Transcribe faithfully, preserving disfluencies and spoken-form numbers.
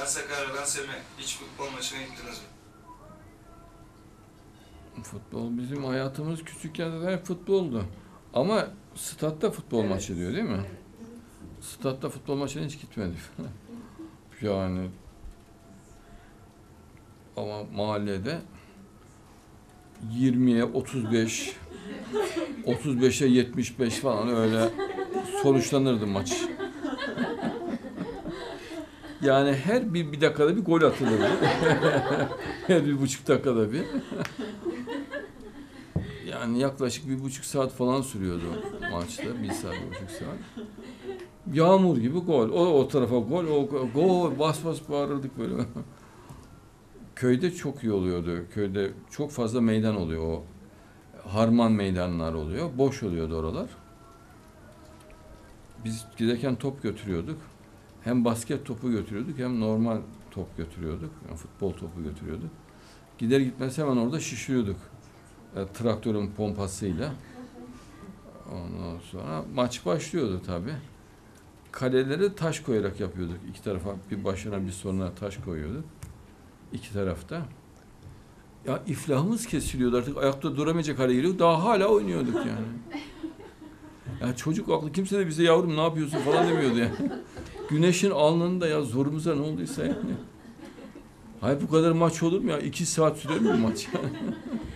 Sakarya'dan Semih. Hiç futbol maçına gittiniz mi? Futbol bizim hayatımız küçükken de hep futboldu. Ama statta futbol Evet. maçı diyor değil mi? Evet. Statta futbol maçına hiç gitmedik. Yani ama mahallede yirmiye otuz beş, otuz beşe yetmiş beş falan öyle sonuçlanırdı maç. Yani her bir, bir dakikada bir gol atılırdı. Her bir buçuk dakikada bir. Yani yaklaşık bir buçuk saat falan sürüyordu maçta. Bir saat, bir buçuk saat. Yağmur gibi gol. O o tarafa gol, o gol, bas bas bağırırdık böyle. Köyde çok iyi oluyordu. Köyde çok fazla meydan oluyor. O harman meydanlar oluyor. Boş oluyordu oralar. Biz giderken top götürüyorduk. Hem basket topu götürüyorduk hem normal top götürüyorduk. Yani futbol topu götürüyorduk. Gider gitmez hemen orada şişiriyorduk. E, traktörün pompasıyla. Ondan sonra maç başlıyordu tabii. Kaleleri taş koyarak yapıyorduk. İki tarafa bir başına bir sonuna taş koyuyorduk. İki tarafta. Ya iflahımız kesiliyordu artık. Ayakta duramayacak hale geliyor. Daha hala oynuyorduk yani. Ya çocuk aklı kimse de bize yavrum ne yapıyorsun falan demiyordu yani. Güneşin alnında ya zorumuza ne olduysa yani. Hayır bu kadar maç olur mu ya? İki saat sürer mi maç?